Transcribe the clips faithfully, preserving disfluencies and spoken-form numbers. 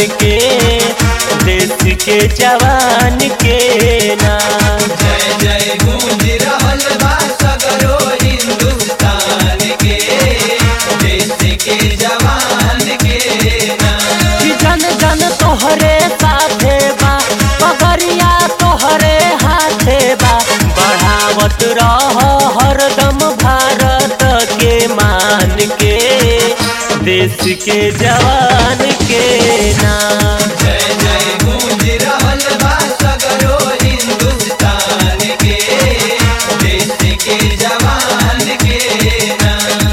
के, देश के जवान के नाम। जय जय गूंज रहल बा सगरो हिंदुस्तान के, देश के जवान के नाम। कि जन जन तोहरे साथे बा, पगरिया तोहरे हाथे बा, बढ़ावत रह हरदम भारत के मान के, देश के जवान के नाम। जय जय गूंज रहल बा सगरो हिंदुस्तान के, देश के जवान के नाम।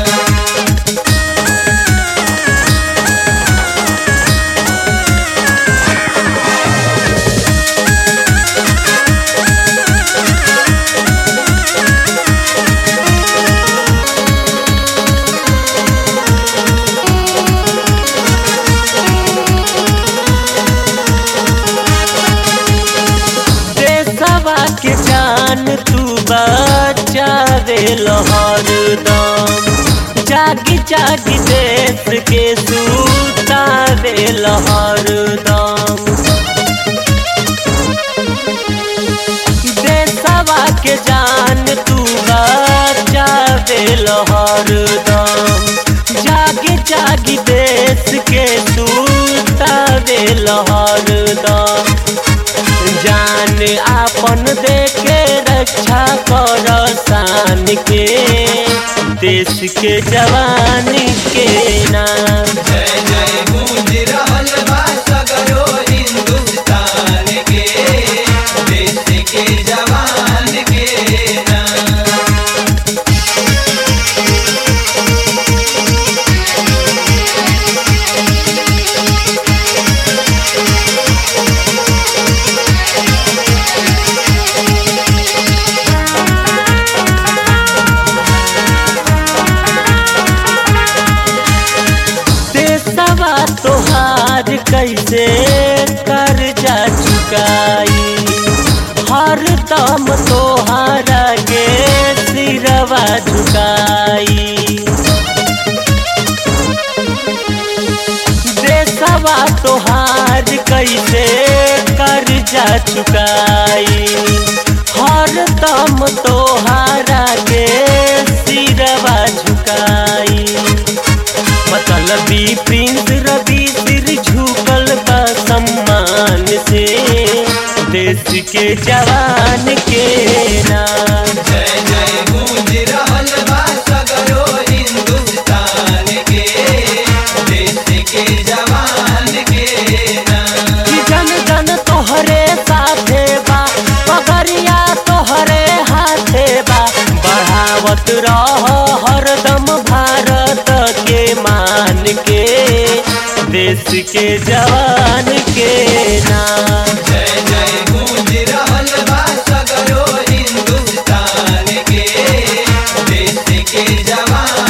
देशवा के जान तू बचावे हरदम, जागी जागी देश के सुतावे हरदम। देशवा के जान तू बचावे हरदम, जागी जागी देश के सुतावे हरदम। जान आपन देके रक्षा कर शान के, देश के जवान के नाम। जय जय गूंज रहल बा सगरो हिंदुस्तान के, देश के जवान के नाम। देशवा तोहार कैसे कर्जा चुकाई, हर दम तोहारा के सिरवा झुकाई। देशवा तोहार कैसे कर्जा चुकाई, हर दम तोहारा के सिरवा झुकाई। मतलबी प्रिंस रवि सिर झुकल बा सम्मान से, देश के जवान के नाम। जय जय गूंज रहल बा सगरो हिंदुस्तान के, देश के जवान के नाम। कि जन जन तोहरे साथे बा, पगरिया तोहरे हाथे बा, बढ़ावत रह हरदम भारत के मान के, देश के जवान के नाम। जय जय गूंज रहल बा सगरो हिंदुस्तान के, देश के जवान